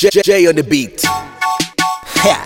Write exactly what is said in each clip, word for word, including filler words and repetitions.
J, J on the beat. Yeah.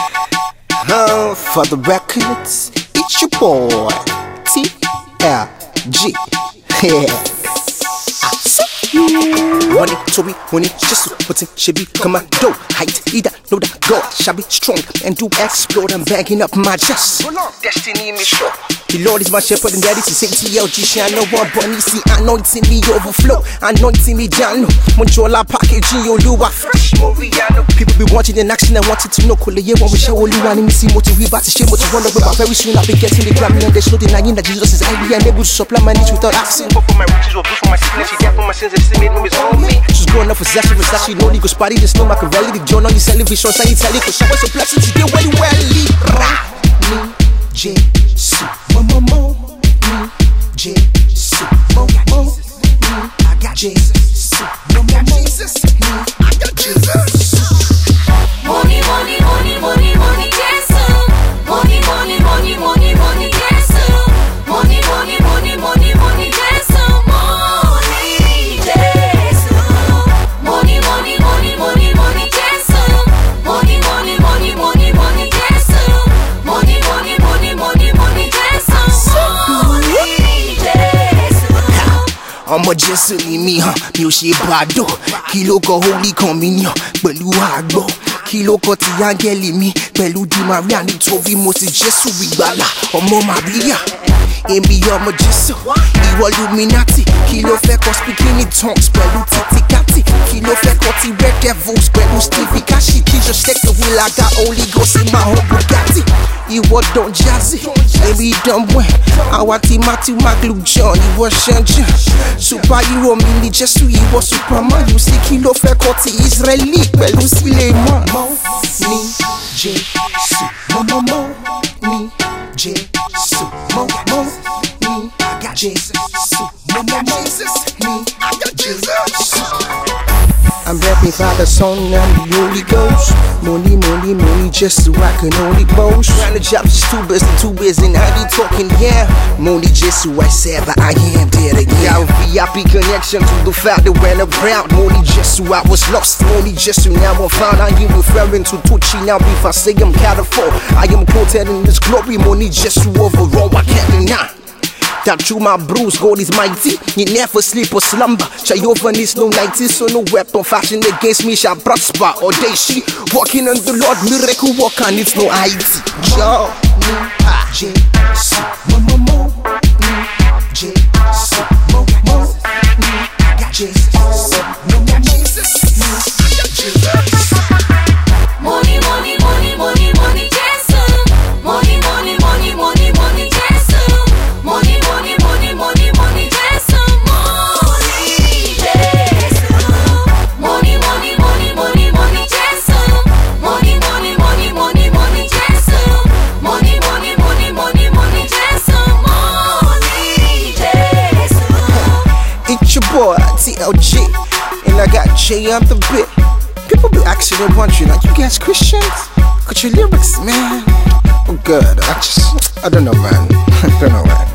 Uh, for the records, it's your boy T L G. Yeah. I see you. Money, Toby, money, just what's it should be. Come on, do height, either know that God shall be strong and do explode. I'm bagging up my chest. Destiny in me show. The Lord is my shepherd and that is the same T L G. Shine no one but me, see anointing me overflow, anointing me down. Monjola packaging your lua fresh Moriano. People be watching and asking, I wanted to know. Kule ye one we show only one me see what we about to share what you wonder about. Very soon I'll be getting the Grammy and there's no denying that Jesus is highly unable to supply my needs without asking. But for my riches or for my sickness, he died for my sins and still made no his own me. She's growing up for Zashi, Versace, no legal spotty, there's no Machiavelli, the John on your television, so you tell it, cause showers of blessings, you get well, well, me, J, su, mo, mo, mo, me, J, su, mo, mo, me, I got Jesus, su, mo, mo, Jesus, me, I got Jesus. Money, money, money, money, money, Jesus. Money, money, money, money, money, Jesus. Money, money, money, money, money, Jesus. Money, Jesus. Money, money, money, money, money, Jesus. Money, money, money, money, money, Jesus. Money, money, money, money, money, Jesus. Money, Jesus. Ọmọ Jésù ni mi hàn, mi ò ṣe bàdó. Kí ló kọ Holy Communion pẹ̀lú àgbo? Kí ló kọ ti áńgẹ́lì mi pẹ̀lú di Maria nítorí mo ti Jésù ìgbàlà ọmọ Maria. Èmi ọmọ Jésù, ìwọ Illuminati. Kí ló fẹ́ kọ speaking in tongues pẹ̀lú Titikati? Kí ló fẹ́ kọ ti Red Devils pẹ̀lú Stevie Kashi? Jesus take the wheel, I got Holy Ghost in my whole Bugatti. Ìwọ Don Jazzy, èmi Don Buen. Àwa ti Matthew Maglu John, ìwọ Shanjan. Superhero mi ni Jésù, ìwọ Superman. You see kí ló fẹ́ kọ ti Israeli pẹ̀lú Suleiman. Mo ni Jésù, mo mo mo ni Jésù, mo mo ni I got Jesus, mo mo Jesus, me I got Jesus. I'm rapping Father, Son, and the Holy Ghost. Money, money, money, just so I can only boast. Trying to job just too busy, too busy, now they talking, yeah. Money, just so I said, but I am dead again. V I P connection to the fact that when I'm proud. Money, just so I was lost. Money, just so now I'm found. I am referring to Tucci now, if I say I'm California. I am quoted in this glory. Money, just so overall, I can't deny that through my bruise, God is mighty. You never sleep or slumber. Jehovah needs no nineties, so no weapon fashioned against me shall prosper. Or they she walking on the Lord, miracle walk and it's no I T. Joe, me, Jesus, mo mo mo, me, Jesus, mo mo, me, I got Jesus, mo mo Jesus, me, I got Jesus. Money, money, money, money, money, Jesus. Money, money, money, money, money, Jesus. Money, money, money, money, money, Jesus. Money, Jesus. Money, money, money, money, money, Jesus. Money, money, money, money, money, Jesus. Money, money, money, money, money, Jesus. Money, Jesus. It's your boy T L G, and I got J on the bit. People be asking and wondering, are you guys Christians? Got your lyrics, man. Oh, good. I just, I don't know, man. I don't know, man.